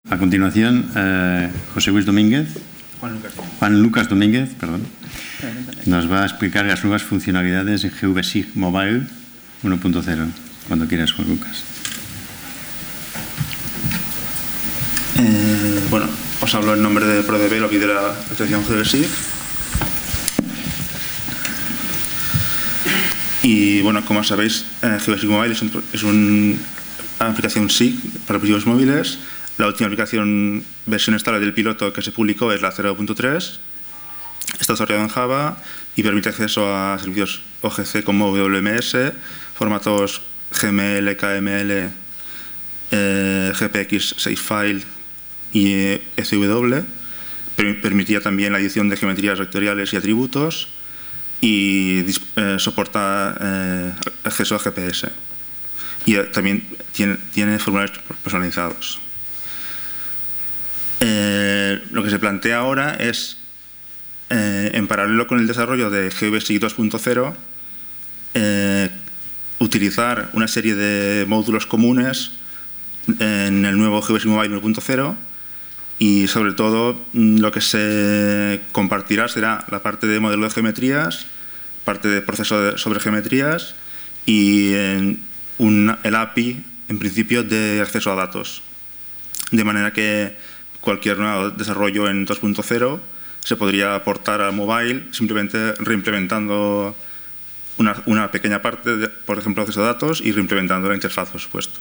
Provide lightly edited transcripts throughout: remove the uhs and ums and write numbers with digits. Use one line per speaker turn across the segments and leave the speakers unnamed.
A continuación, José Luis Domínguez, Juan Lucas Domínguez, perdón, nos va a explicar las nuevas funcionalidades en GVSig Mobile 1.0. Cuando quieras, Juan Lucas.
Bueno, os hablo en nombre de ProDevelop y de la asociación GVSig. Y bueno, como sabéis, GVSig Mobile es una aplicación SIG para dispositivos móviles. La última versión estable del piloto que se publicó es la 0.3. Está desarrollado en Java y permite acceso a servicios OGC como WMS, formatos GML, KML, GPX 6File y SW. Permitía también la edición de geometrías vectoriales y atributos y soporta acceso a GPS. Y también tiene formularios personalizados. Lo que se plantea ahora es, en paralelo con el desarrollo de GVSig 2.0, utilizar una serie de módulos comunes en el nuevo GVSig Mobile 1.0 y sobre todo lo que se compartirá será la parte de modelo de geometrías, parte de proceso sobre geometrías y el API, en principio, de acceso a datos. De manera que cualquier nuevo desarrollo en 2.0 se podría aportar al mobile simplemente reimplementando una pequeña parte, por ejemplo, acceso a datos y reimplementando la interfaz, por supuesto.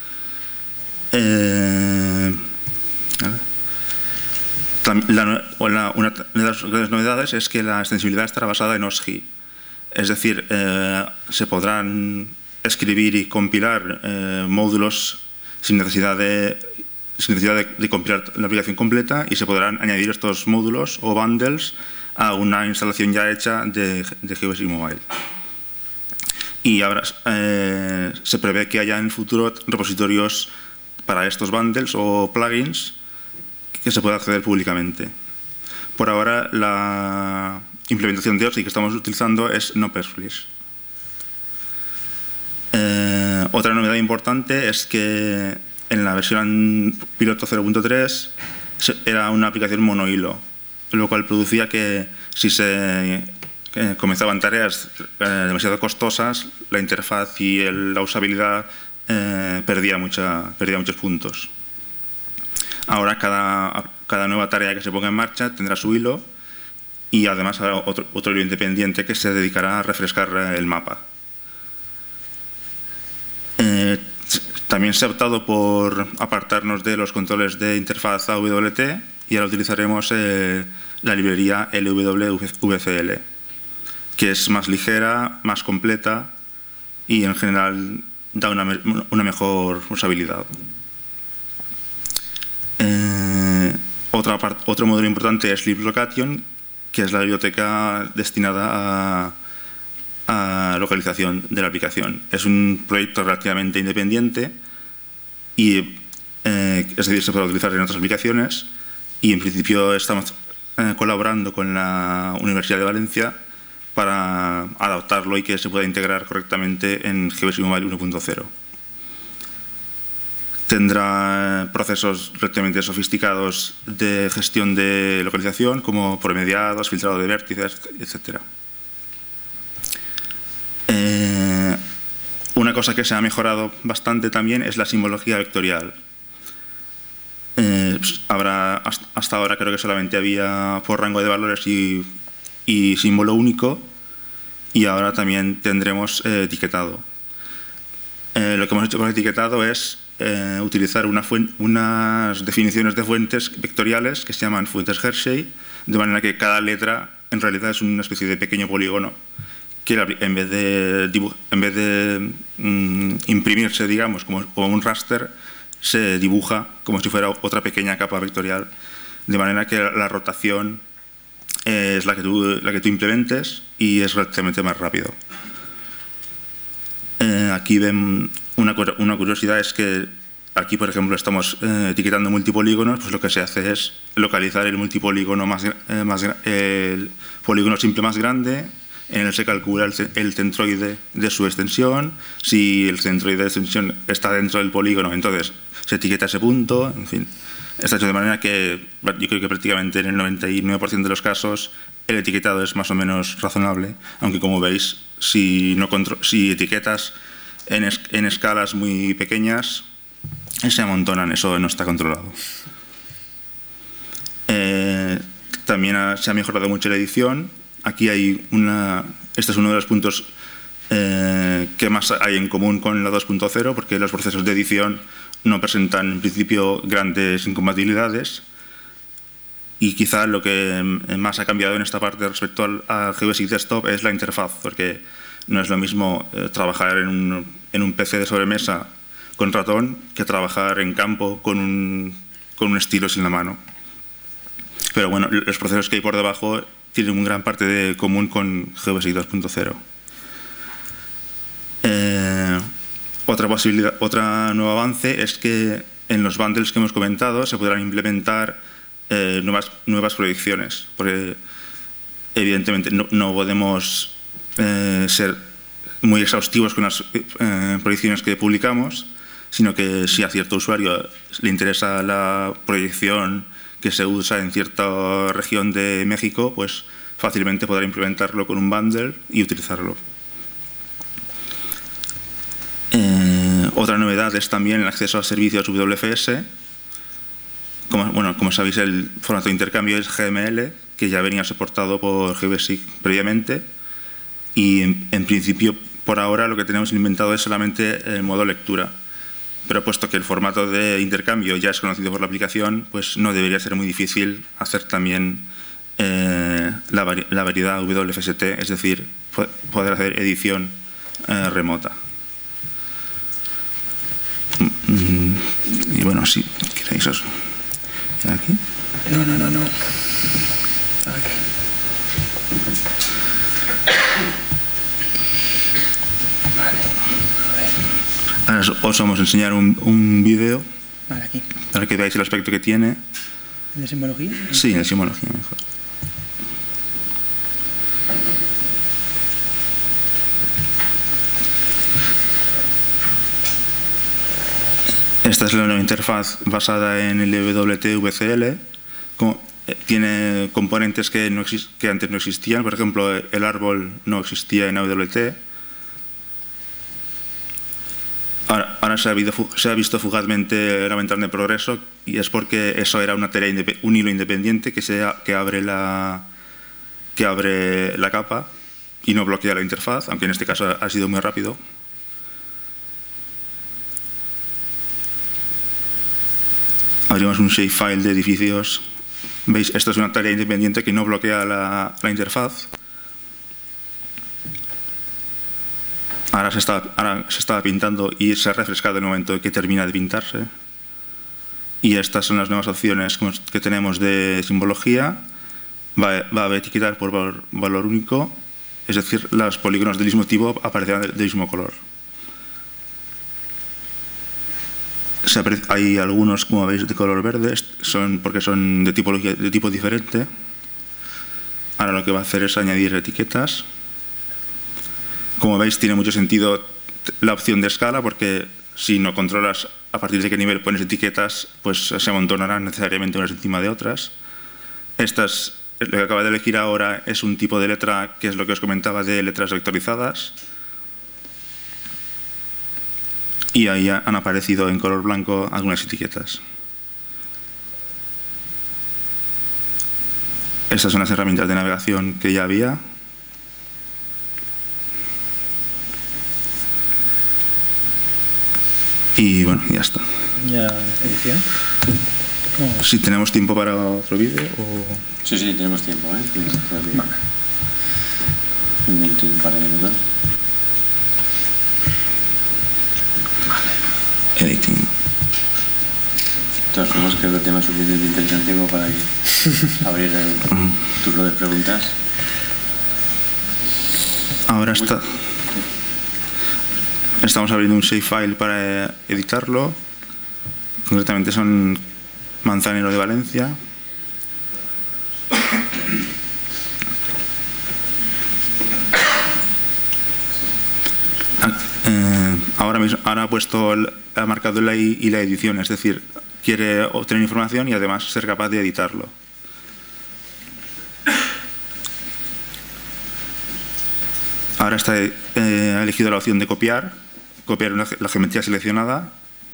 Una de las grandes novedades es que la extensibilidad estará basada en OSGI. Es decir, se podrán escribir y compilar módulos sin necesidad de compilar la aplicación completa, y se podrán añadir estos módulos o bundles a una instalación ya hecha de GVSig Mobile. Y ahora se prevé que haya en el futuro repositorios para estos bundles o plugins que se pueda acceder públicamente. Por ahora, la implementación de OSGI que estamos utilizando es NoPerfList. Otra novedad importante es que en la versión piloto 0.3 era una aplicación monohilo, lo cual producía que si se comenzaban tareas demasiado costosas, la interfaz y la usabilidad perdía muchos puntos. Ahora cada nueva tarea que se ponga en marcha tendrá su hilo y además habrá otro hilo independiente que se dedicará a refrescar el mapa. También se ha optado por apartarnos de los controles de interfaz AWT y ahora utilizaremos la librería LWVCL, que es más ligera, más completa y en general da una mejor usabilidad. Otro módulo importante es liblocation, que es la biblioteca destinada a localización de la aplicación. Es un proyecto relativamente independiente y es decir, se puede utilizar en otras aplicaciones, y en principio estamos colaborando con la Universidad de Valencia para adaptarlo y que se pueda integrar correctamente en GVSig Mobile 1.0. Tendrá procesos relativamente sofisticados de gestión de localización, como promediados, filtrado de vértices, etc. Una cosa que se ha mejorado bastante también es la simbología vectorial. Hasta ahora creo que solamente había por rango de valores y símbolo único, y ahora también tendremos etiquetado. Lo que hemos hecho con el etiquetado es utilizar unas definiciones de fuentes vectoriales que se llaman fuentes Hershey, de manera que cada letra en realidad es una especie de pequeño polígono que en vez de imprimirse, digamos, como un raster, se dibuja como si fuera otra pequeña capa vectorial, de manera que la rotación es la que tú implementes y es relativamente más rápido. Aquí ven una curiosidad, es que aquí, por ejemplo, estamos etiquetando multipolígonos, pues lo que se hace es localizar el multipolígono el polígono simple más grande. En él se calcula el centroide de su extensión. Si el centroide de extensión está dentro del polígono, entonces se etiqueta ese punto. En fin, Está hecho de manera que yo creo que prácticamente en el 99% de los casos el etiquetado es más o menos razonable, aunque como veis, si etiquetas en escalas muy pequeñas, se amontonan, eso no está controlado. También se ha mejorado mucho la edición. Aquí este es uno de los puntos que más hay en común con la 2.0, porque los procesos de edición no presentan en principio grandes incompatibilidades, y quizá lo que más ha cambiado en esta parte respecto al GeoBasic Desktop es la interfaz, porque no es lo mismo trabajar en un PC de sobremesa con ratón que trabajar en campo con un estilo sin la mano. Pero bueno, los procesos que hay por debajo tienen una gran parte de común con GeoBasic 2.0. Otra nuevo avance es que en los bundles que hemos comentado se podrán implementar nuevas proyecciones, porque evidentemente no podemos ser muy exhaustivos con las proyecciones que publicamos, sino que si a cierto usuario le interesa la proyección que se usa en cierta región de México, pues fácilmente podrá implementarlo con un bundle y utilizarlo. Otra novedad es también el acceso a servicios WFS. Como sabéis, el formato de intercambio es GML, que ya venía soportado por GeoBasic previamente, y en principio por ahora lo que tenemos inventado es solamente el modo lectura, pero puesto que el formato de intercambio ya es conocido por la aplicación, pues no debería ser muy difícil hacer también la variedad WFST, es decir, poder hacer edición remota. Y bueno, si queréis os... ¿Aquí?
No. Aquí. Vale, a ver.
Ahora os vamos a enseñar un vídeo.
Vale, aquí.
Para que veáis el aspecto que tiene.
¿En de simbología?
Sí, en simbología mejor. Esta es la nueva interfaz basada en el WT-VCL. Tiene componentes que antes no existían. Por ejemplo, el árbol no existía en AWT. Ahora se ha visto fugazmente la ventana de progreso, y es porque eso era una tarea un hilo independiente que abre la capa y no bloquea la interfaz, aunque en este caso ha sido muy rápido. Abrimos un shapefile de edificios. ¿Veis? Esto es una tarea independiente que no bloquea la interfaz. Ahora se está pintando y se ha refrescado en el momento que termina de pintarse. Y estas son las nuevas opciones que tenemos de simbología. Va a etiquetar por valor único, es decir, los polígonos del mismo tipo aparecerán del mismo color. Hay algunos, como veis, de color verde, porque son de tipo diferente. Ahora lo que va a hacer es añadir etiquetas. Como veis, tiene mucho sentido la opción de escala, porque si no controlas a partir de qué nivel pones etiquetas, pues se amontonarán necesariamente unas encima de otras. Lo que acaba de elegir ahora es un tipo de letra, que es lo que os comentaba, de letras vectorizadas. Y ahí han aparecido en color blanco algunas etiquetas. Estas son las herramientas de navegación que ya había. Y bueno, ya está.
¿Ya edición?
Si tenemos tiempo para otro vídeo o...
Sí, tenemos tiempo, ¿eh?
Vale.
Un par de minutos.
Editing.
De todas formas, creo que el tema es suficientemente interesante como para abrir el turno de preguntas.
Ahora estamos abriendo un shapefile para editarlo. Concretamente son Manzanero de Valencia. Ahora ha marcado la I y la edición, es decir, quiere obtener información y además ser capaz de editarlo. Ahora ha elegido la opción de copiar la geometría seleccionada.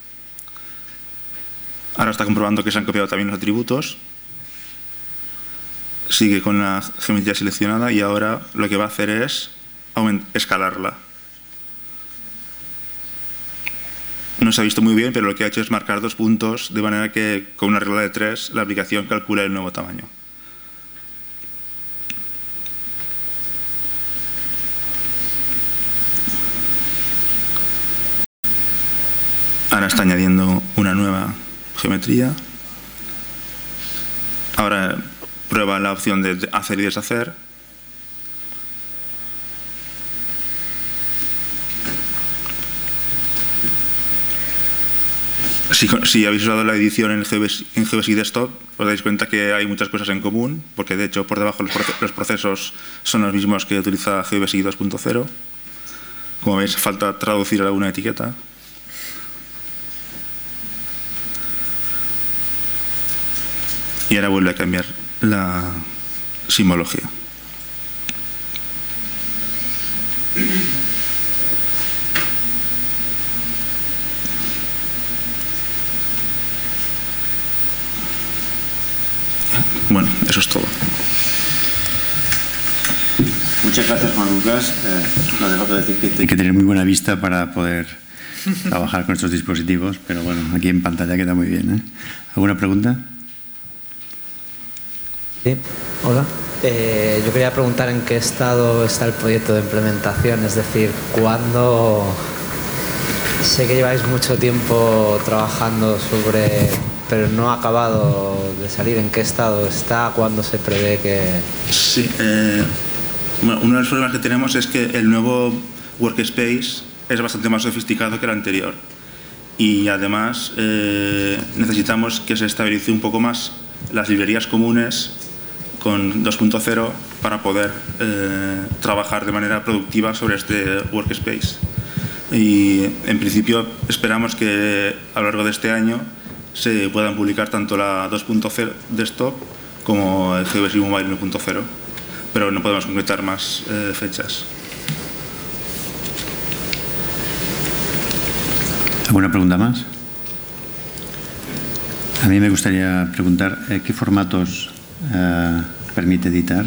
Ahora está comprobando que se han copiado también los atributos. Sigue con la geometría seleccionada y ahora lo que va a hacer es escalarla. No se ha visto muy bien, pero lo que ha hecho es marcar 2 puntos, de manera que con una regla de 3 la aplicación calcula el nuevo tamaño. Ahora está añadiendo una nueva geometría. Ahora prueba la opción de hacer y deshacer. Si habéis usado la edición en GeoBasic Desktop, os dais cuenta que hay muchas cosas en común, porque de hecho por debajo los procesos son los mismos que utiliza GeoBasic 2.0. Como veis, falta traducir alguna etiqueta. Y ahora vuelve a cambiar la simbología. Bueno, eso es todo.
Muchas gracias, Juan Lucas. No hace falta decir que hay que tener muy buena vista para poder trabajar con estos dispositivos, pero bueno, aquí en pantalla queda muy bien, ¿eh? ¿Alguna pregunta?
Sí, hola. Yo quería preguntar en qué estado está el proyecto de implementación, es decir, ¿cuándo? Sé que lleváis mucho tiempo trabajando sobre, pero no ha acabado de salir. ¿En qué estado está? ¿Cuándo se prevé que...?
Sí, bueno, uno de los problemas que tenemos es que el nuevo Workspace es bastante más sofisticado que el anterior y además necesitamos que se estabilice un poco más las librerías comunes con 2.0 para poder trabajar de manera productiva sobre este Workspace. Y en principio esperamos que a lo largo de este año se puedan publicar tanto la 2.0 Desktop como el GeoBasic Mobile 1.0, pero no podemos concretar más fechas.
¿Alguna pregunta más? A mí me gustaría preguntar ¿qué formatos permite editar?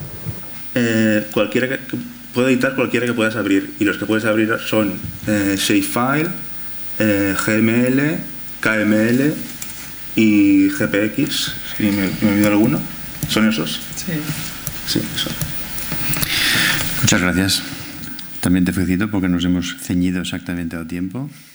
Puedo editar cualquiera que puedas abrir, y los que puedes abrir son Shapefile, GML, KML y GPX, si me olvido alguno. ¿Son esos?
Sí.
Sí, eso.
Muchas gracias. También te felicito porque nos hemos ceñido exactamente a tiempo.